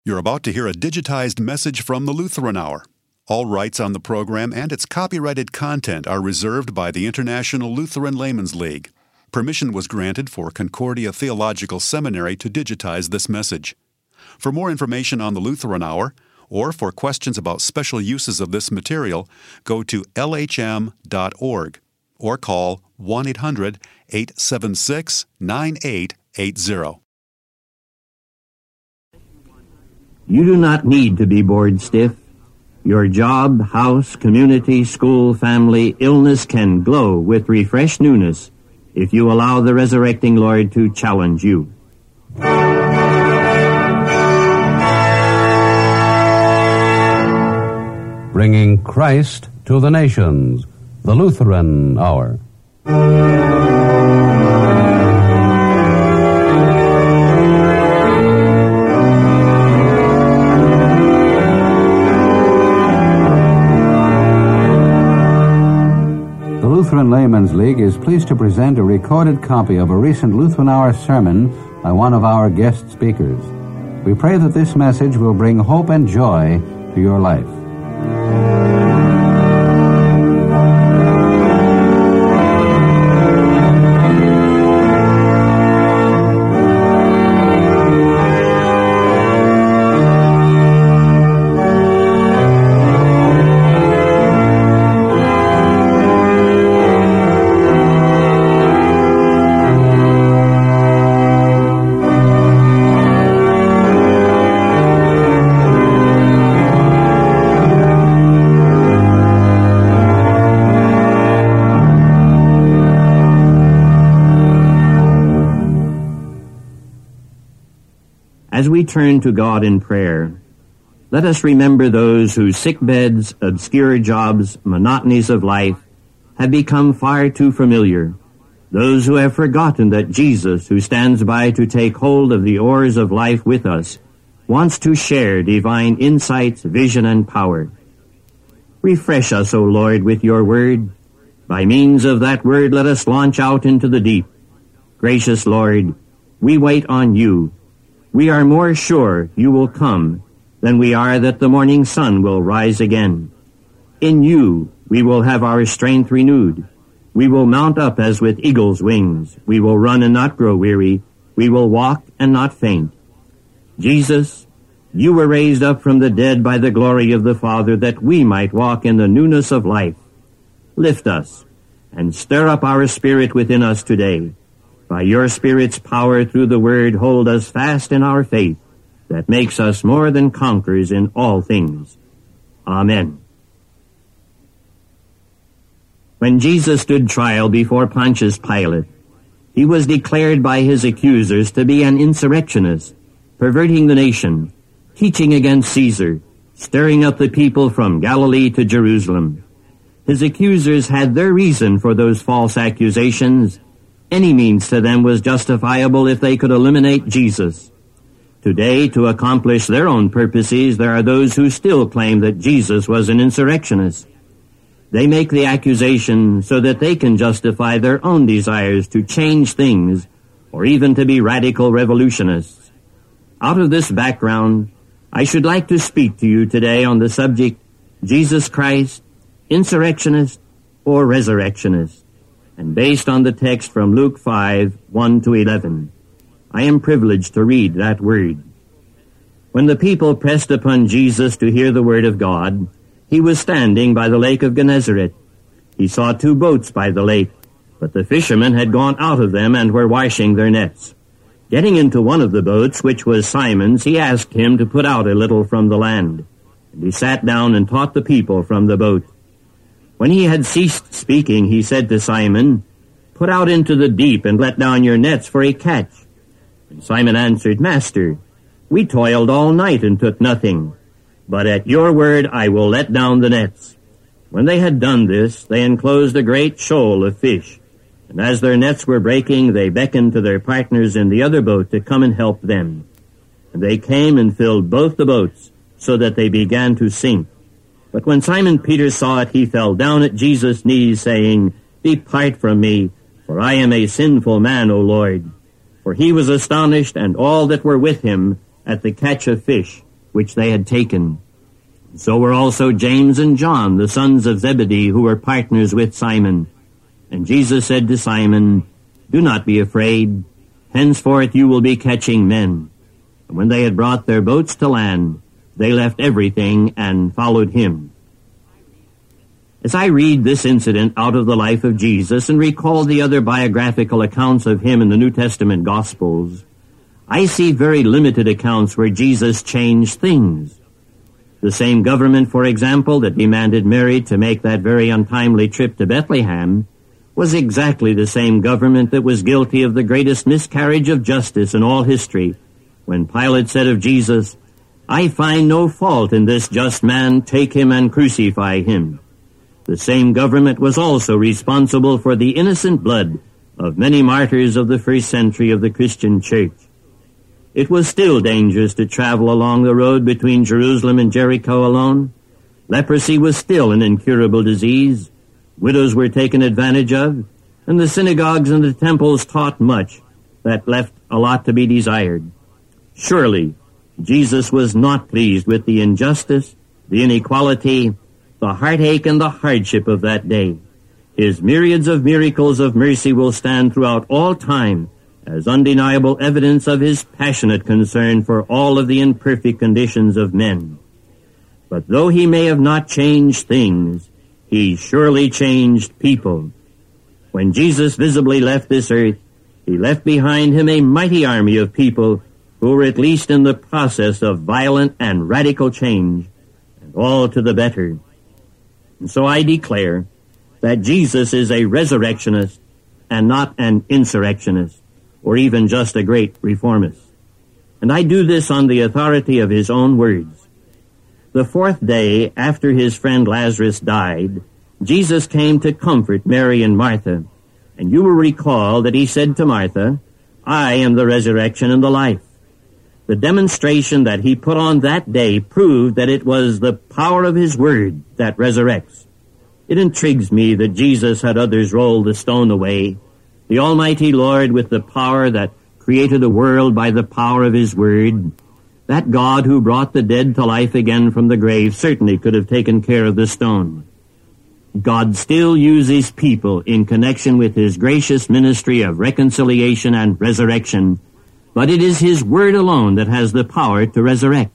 You're about to hear a digitized message from the Lutheran Hour. All rights on the program and its copyrighted content are reserved by the International Lutheran Laymen's League. Permission was granted for Concordia Theological Seminary to digitize this message. For more information on the Lutheran Hour, or for questions about special uses of this material, go to lhm.org or call 1-800-876-9880. You do not need to be bored stiff. Your job, house, community, school, family, illness can glow with refreshed newness if you allow the resurrecting Lord to challenge you. Bringing Christ to the nations, the Lutheran Hour. The Lutheran Laymen's League is pleased to present a recorded copy of a recent Lutheran Hour sermon by one of our guest speakers. We pray that this message will bring hope and joy to your life. As we turn to God in prayer, let us remember those whose sick beds, obscure jobs, monotonies of life have become far too familiar. Those who have forgotten that Jesus, who stands by to take hold of the oars of life with us, wants to share divine insights, vision, and power. Refresh us, O Lord, with your word. By means of that word, let us launch out into the deep. Gracious Lord, we wait on you. We are more sure you will come than we are that the morning sun will rise again. In you we will have our strength renewed. We will mount up as with eagle's wings. We will run and not grow weary. We will walk and not faint. Jesus, you were raised up from the dead by the glory of the Father that we might walk in the newness of life. Lift us and stir up our spirit within us today. By your Spirit's power through the Word, hold us fast in our faith that makes us more than conquerors in all things. Amen. When Jesus stood trial before Pontius Pilate, he was declared by his accusers to be an insurrectionist, perverting the nation, teaching against Caesar, stirring up the people from Galilee to Jerusalem. His accusers had their reason for those false accusations. Any means to them was justifiable if they could eliminate Jesus. Today, to accomplish their own purposes, there are those who still claim that Jesus was an insurrectionist. They make the accusation so that they can justify their own desires to change things or even to be radical revolutionists. Out of this background, I should like to speak to you today on the subject, Jesus Christ, insurrectionist or resurrectionist, and based on the text from Luke 5, 1-11. I am privileged to read that word. When the people pressed upon Jesus to hear the word of God, he was standing by the lake of Gennesaret. He saw 2 boats by the lake, but the fishermen had gone out of them and were washing their nets. Getting into one of the boats, which was Simon's, he asked him to put out a little from the land. And he sat down and taught the people from the boat. When he had ceased speaking, he said to Simon, "Put out into the deep and let down your nets for a catch." And Simon answered, "Master, we toiled all night and took nothing, but at your word I will let down the nets." When they had done this, they enclosed a great shoal of fish, and as their nets were breaking, they beckoned to their partners in the other boat to come and help them. And they came and filled both the boats, so that they began to sink. But when Simon Peter saw it, he fell down at Jesus' knees, saying, "Depart from me, for I am a sinful man, O Lord." For he was astonished, and all that were with him, at the catch of fish, which they had taken. So were also James and John, the sons of Zebedee, who were partners with Simon. And Jesus said to Simon, "Do not be afraid. Henceforth you will be catching men." And when they had brought their boats to land, they left everything and followed him. As I read this incident out of the life of Jesus and recall the other biographical accounts of him in the New Testament Gospels, I see very limited accounts where Jesus changed things. The same government, for example, that demanded Mary to make that very untimely trip to Bethlehem was exactly the same government that was guilty of the greatest miscarriage of justice in all history, when Pilate said of Jesus, "I find no fault in this just man, take him and crucify him." The same government was also responsible for the innocent blood of many martyrs of the first century of the Christian church. It was still dangerous to travel along the road between Jerusalem and Jericho alone. Leprosy was still an incurable disease. Widows were taken advantage of, and the synagogues and the temples taught much that left a lot to be desired. Surely, Jesus was not pleased with the injustice, the inequality, the heartache, and the hardship of that day. His myriads of miracles of mercy will stand throughout all time as undeniable evidence of his passionate concern for all of the imperfect conditions of men. But though he may have not changed things, he surely changed people. When Jesus visibly left this earth, he left behind him a mighty army of people who were at least in the process of violent and radical change, and all to the better. And so I declare that Jesus is a resurrectionist and not an insurrectionist, or even just a great reformist. And I do this on the authority of his own words. The fourth day after his friend Lazarus died, Jesus came to comfort Mary and Martha. And you will recall that he said to Martha, "I am the resurrection and the life." The demonstration that he put on that day proved that it was the power of his word that resurrects. It intrigues me that Jesus had others roll the stone away. The Almighty Lord, with the power that created the world by the power of his word, that God who brought the dead to life again from the grave, certainly could have taken care of the stone. God still uses people in connection with his gracious ministry of reconciliation and resurrection, but it is his word alone that has the power to resurrect.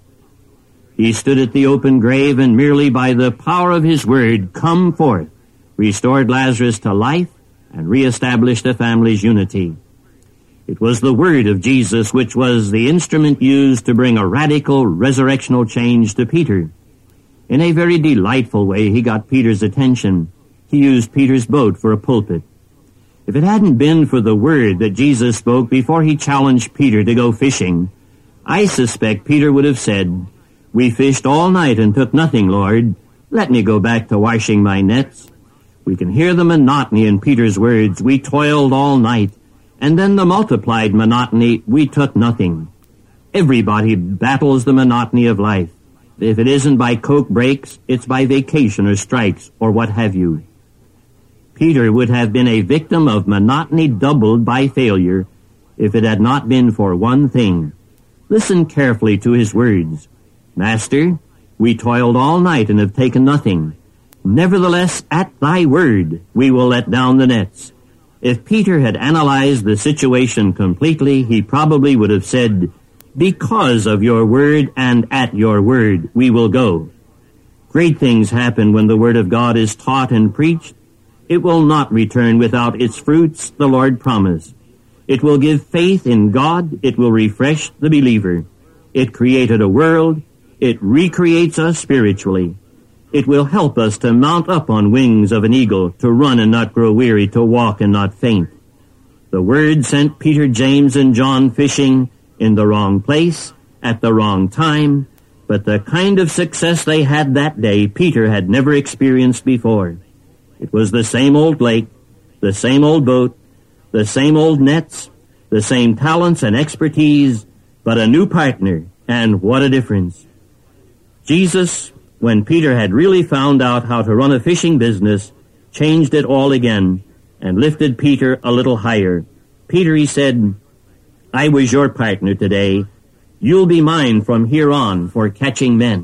He stood at the open grave and merely by the power of his word, "Come forth," restored Lazarus to life and reestablished the family's unity. It was the word of Jesus which was the instrument used to bring a radical resurrectional change to Peter. In a very delightful way, he got Peter's attention. He used Peter's boat for a pulpit. If it hadn't been for the word that Jesus spoke before he challenged Peter to go fishing, I suspect Peter would have said, "We fished all night and took nothing, Lord. Let me go back to washing my nets." We can hear the monotony in Peter's words, "We toiled all night," and then the multiplied monotony, "We took nothing." Everybody battles the monotony of life. If it isn't by Coke breaks, it's by vacation or strikes or what have you. Peter would have been a victim of monotony doubled by failure if it had not been for one thing. Listen carefully to his words. "Master, we toiled all night and have taken nothing. Nevertheless, at thy word, we will let down the nets." If Peter had analyzed the situation completely, he probably would have said, "Because of your word and at your word, we will go." Great things happen when the word of God is taught and preached. It will not return without its fruits, the Lord promised. It will give faith in God. It will refresh the believer. It created a world. It recreates us spiritually. It will help us to mount up on wings of an eagle, to run and not grow weary, to walk and not faint. The word sent Peter, James, and John fishing in the wrong place, at the wrong time, but the kind of success they had that day, Peter had never experienced before. It was the same old lake, the same old boat, the same old nets, the same talents and expertise, but a new partner, and what a difference. Jesus, when Peter had really found out how to run a fishing business, changed it all again and lifted Peter a little higher. "Peter," he said, "I was your partner today, You'll be mine from here on for catching men."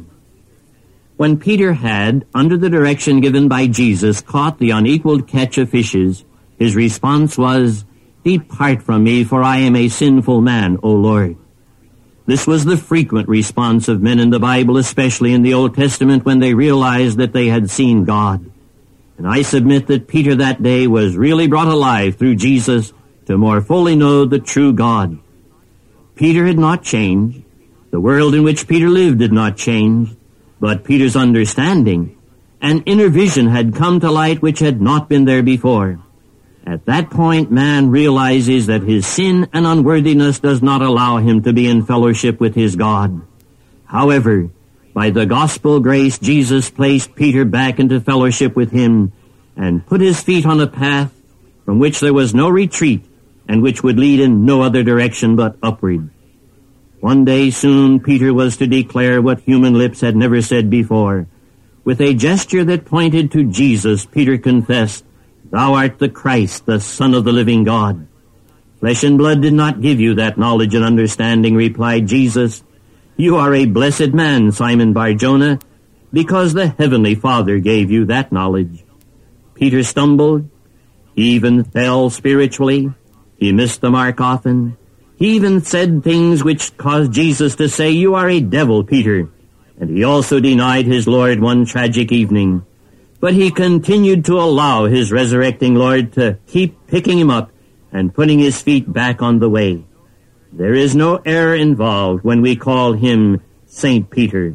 When Peter had, under the direction given by Jesus, caught the unequaled catch of fishes, his response was, "Depart from me, for I am a sinful man, O Lord." This was the frequent response of men in the Bible, especially in the Old Testament, when they realized that they had seen God. And I submit that Peter that day was really brought alive through Jesus to more fully know the true God. Peter had not changed. The world in which Peter lived did not change. But Peter's understanding and inner vision had come to light which had not been there before. At that point, man realizes that his sin and unworthiness does not allow him to be in fellowship with his God. However, by the gospel grace, Jesus placed Peter back into fellowship with him and put his feet on a path from which there was no retreat and which would lead in no other direction but upward. One day soon, Peter was to declare what human lips had never said before. With a gesture that pointed to Jesus, Peter confessed, "Thou art the Christ, the Son of the living God." "Flesh and blood did not give you that knowledge and understanding," replied Jesus. "You are a blessed man, Simon Bar-Jonah, because the Heavenly Father gave you that knowledge." Peter stumbled. He even fell spiritually. He missed the mark often. He even said things which caused Jesus to say, "You are a devil, Peter." And he also denied his Lord one tragic evening. But he continued to allow his resurrecting Lord to keep picking him up and putting his feet back on the way. There is no error involved when we call him Saint Peter.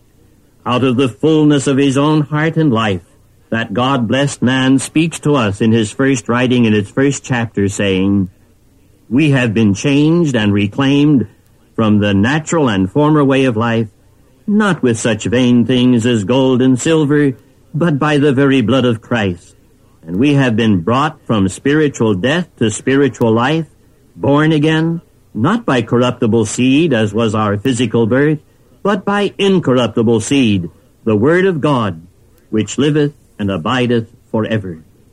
Out of the fullness of his own heart and life, that God-blessed man speaks to us in his first writing in its first chapter, saying, "We have been changed and reclaimed from the natural and former way of life, not with such vain things as gold and silver, but by the very blood of Christ. And we have been brought from spiritual death to spiritual life, born again, not by corruptible seed, as was our physical birth, but by incorruptible seed, the Word of God, which liveth and abideth forever."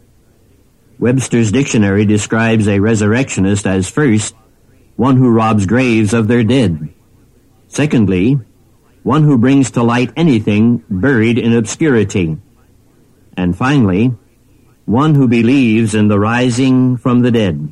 Webster's dictionary describes a resurrectionist as, first, one who robs graves of their dead. Secondly, one who brings to light anything buried in obscurity. And finally, one who believes in the rising from the dead.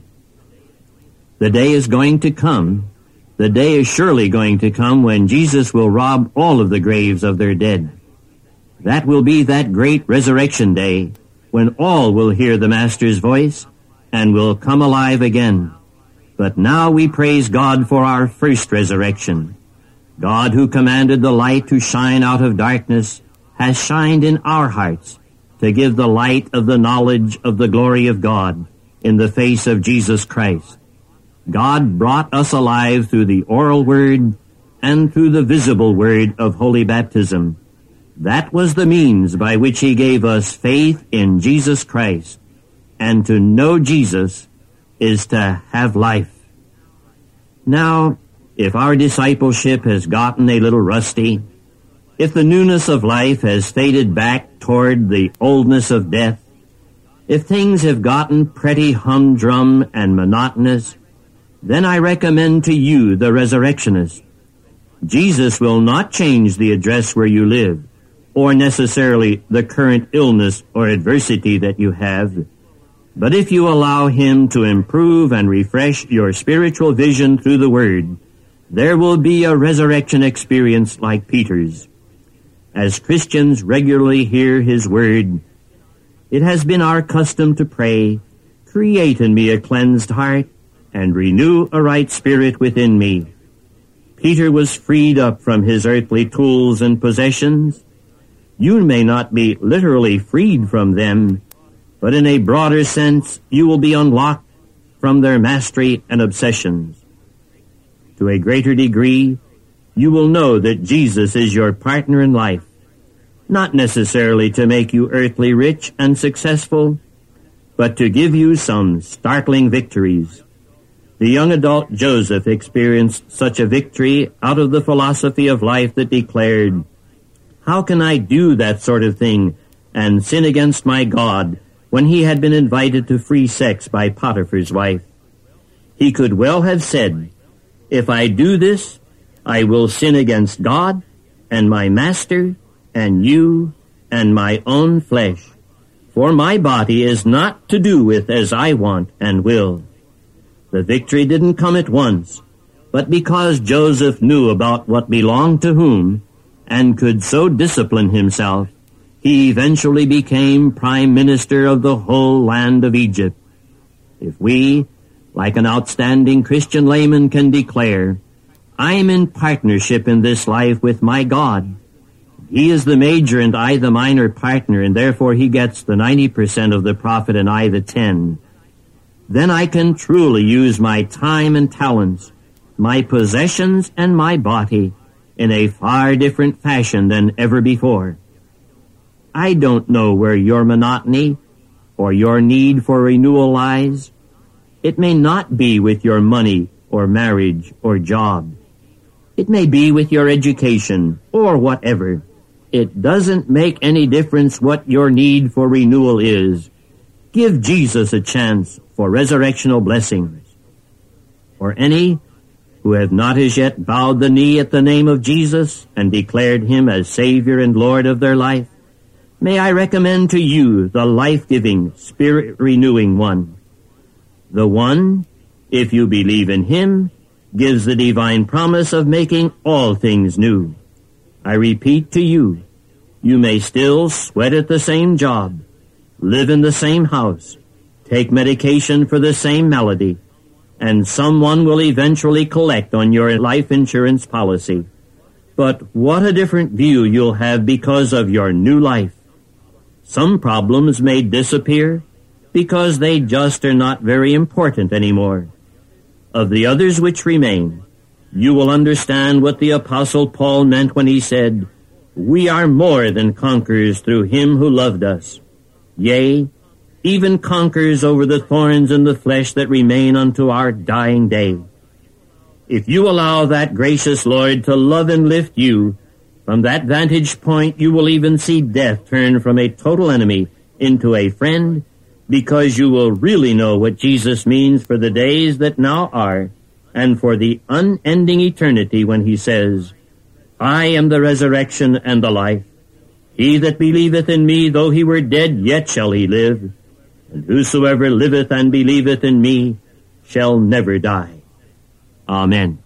The day is going to come, the day is surely going to come when Jesus will rob all of the graves of their dead. That will be that great resurrection day, when all will hear the Master's voice and will come alive again. But now we praise God for our first resurrection. God, who commanded the light to shine out of darkness, has shined in our hearts to give the light of the knowledge of the glory of God in the face of Jesus Christ. God brought us alive through the oral word and through the visible word of holy baptism. That was the means by which he gave us faith in Jesus Christ. And to know Jesus is to have life. Now, if our discipleship has gotten a little rusty, if the newness of life has faded back toward the oldness of death, if things have gotten pretty humdrum and monotonous, then I recommend to you the resurrectionist. Jesus will not change the address where you live, or necessarily the current illness or adversity that you have. But if you allow him to improve and refresh your spiritual vision through the Word, there will be a resurrection experience like Peter's. As Christians regularly hear his Word, it has been our custom to pray, "Create in me a cleansed heart, and renew a right spirit within me." Peter was freed up from his earthly tools and possessions. You may not be literally freed from them, but in a broader sense, you will be unlocked from their mastery and obsessions. To a greater degree, you will know that Jesus is your partner in life, not necessarily to make you earthly rich and successful, but to give you some startling victories. The young adult Joseph experienced such a victory out of the philosophy of life that declared, "How can I do that sort of thing and sin against my God?" when he had been invited to free sex by Potiphar's wife. He could well have said, "If I do this, I will sin against God and my master and you and my own flesh. For my body is not to do with as I want and will. The victory didn't come at once, but because Joseph knew about what belonged to whom and could so discipline himself, he eventually became prime minister of the whole land of Egypt. If we, like an outstanding Christian layman, can declare, I am in partnership in this life with my God. He is the major and I the minor partner, and therefore he gets the 90% of the profit and I the 10. Then I can truly use my time and talents, my possessions and my body in a far different fashion than ever before. I don't know where your monotony or your need for renewal lies. It may not be with your money or marriage or job. It may be with your education or whatever. It doesn't make any difference what your need for renewal is. Give Jesus a chance for resurrectional blessings. For any who have not as yet bowed the knee at the name of Jesus and declared him as Savior and Lord of their life, may I recommend to you the life-giving, spirit-renewing one. The one, if you believe in him, gives the divine promise of making all things new. I repeat to you, you may still sweat at the same job, live in the same house, take medication for the same malady, and someone will eventually collect on your life insurance policy. But what a different view you'll have because of your new life. Some problems may disappear because they just are not very important anymore. Of the others which remain, you will understand what the Apostle Paul meant when he said, we are more than conquerors through him who loved us. Yea, even conquerors over the thorns in the flesh that remain unto our dying day. If you allow that gracious Lord to love and lift you, from that vantage point you will even see death turn from a total enemy into a friend, because you will really know what Jesus means for the days that now are, and for the unending eternity when he says, I am the resurrection and the life. He that believeth in me, though he were dead, yet shall he live. And whosoever liveth and believeth in me shall never die. Amen.